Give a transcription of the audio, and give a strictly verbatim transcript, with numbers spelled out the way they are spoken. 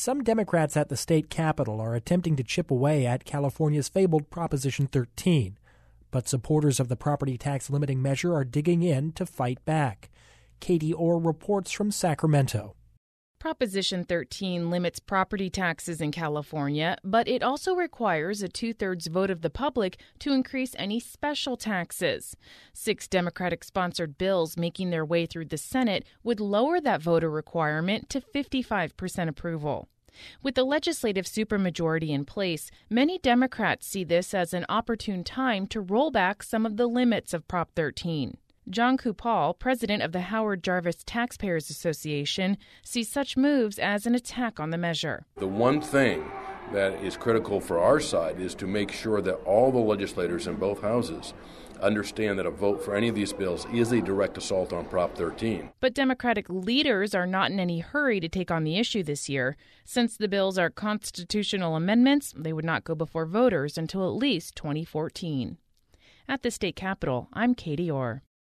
Some Democrats at the state capitol are attempting to chip away at California's fabled Proposition thirteen, but supporters of the property tax limiting measure are digging in to fight back. Katie Orr reports from Sacramento. Proposition thirteen limits property taxes in California, but it also requires a two-thirds vote of the public to increase any special taxes. Six Democratic-sponsored bills making their way through the Senate would lower that voter requirement to fifty-five percent approval. With the legislative supermajority in place, many Democrats see this as an opportune time to roll back some of the limits of Prop thirteen. John Kupal, president of the Howard Jarvis Taxpayers Association, sees such moves as an attack on the measure. The one thing that is critical for our side is to make sure that all the legislators in both houses understand that a vote for any of these bills is a direct assault on Prop thirteen. But Democratic leaders are not in any hurry to take on the issue this year. Since the bills are constitutional amendments, they would not go before voters until at least twenty fourteen. At the state capitol, I'm Katie Orr.